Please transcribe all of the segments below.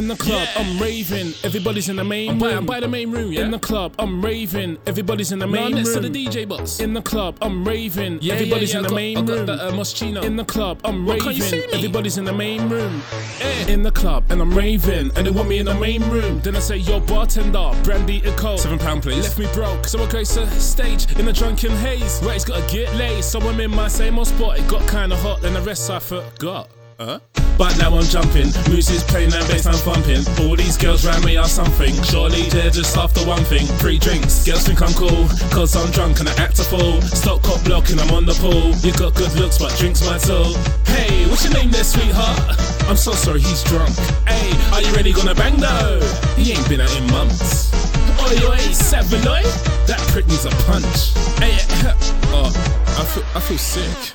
In the club, I'm raving, everybody's in the main room. I'm by the main room, yeah? In the club, I'm raving, everybody's in the main room. Next to the DJ box. In the club, I'm raving, everybody's in the main room. I got the Moschino. In the club, I'm raving, everybody's in the main room. In the club, and I'm raving, and they want me in the main room. Then I say, yo, bartender, brandy and coke. £7 please. Left me broke, so I grace the stage in a drunken haze. Where he's gotta get laid, so I'm in my same old spot. It got kinda hot, then the rest I forgot. But now I'm jumping, music's playing and bass I'm thumping. All these girls round me are something. Surely they're just after one thing, free drinks. Girls think I'm cool, cause I'm drunk and I act a fool. Stop cop blocking, I'm on the pool. You got good looks but drinks my soul. Hey, what's your name there, sweetheart? I'm so sorry, he's drunk. Hey, are you ready gonna bang though? He ain't been out in months. Oi, oi, Savaloy, that prick needs a punch. Hey, oh, I feel sick.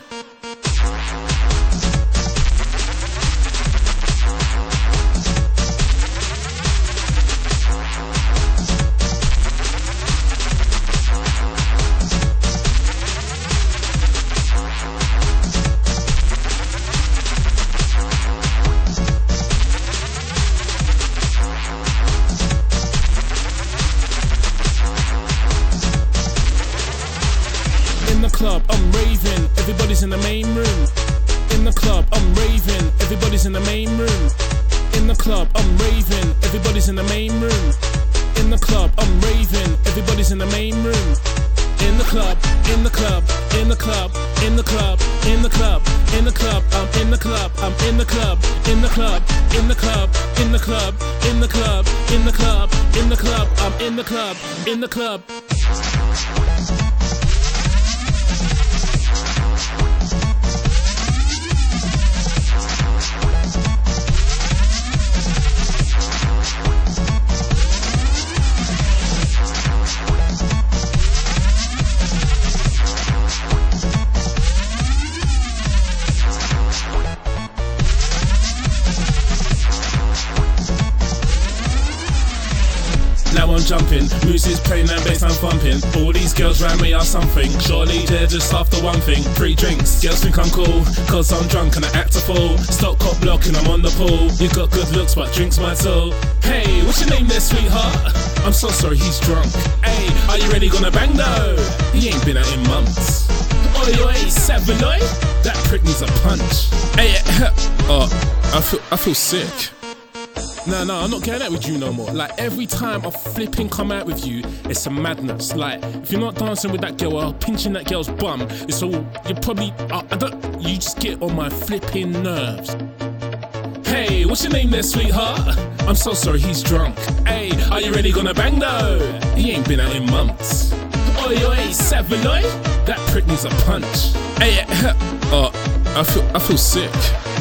In the club, I'm raving, everybody's in the main room. In the club, I'm raving, everybody's in the main room. In the club, I'm raving, everybody's in the main room. In the club, I'm raving, everybody's in the main room. In the club, in the club, in the club, in the club, in the club, in the club, I'm in the club, I'm in the club, in the club, in the club, in the club, in the club, in the club, in the club, I'm in the club, in the club. Now I'm jumping, music's playing and bass I'm thumping. All these girls round me are something. Surely they're just after one thing, free drinks. Girls think I'm cool, cause I'm drunk and I act a fool. Stop cop blocking, I'm on the pool. You got good looks but drinks my soul. Hey, what's your name there, sweetheart? I'm so sorry, he's drunk. Hey, are you ready gonna bang though? He ain't been out in months. Oi, oi, Savaloy, that prick needs a punch. Hey, oh, I feel sick. No, I'm not getting out with you no more. Like, every time I flipping come out with you, it's a madness. Like, if you're not dancing with that girl or pinching that girl's bum, it's all, you're probably, you just get on my flipping nerves. Hey, what's your name there, sweetheart? I'm so sorry, he's drunk. Hey, are you ready gonna bang though? He ain't been out in months. Oi, oi, Savaloy, that prick needs a punch. Hey, oh, I feel sick.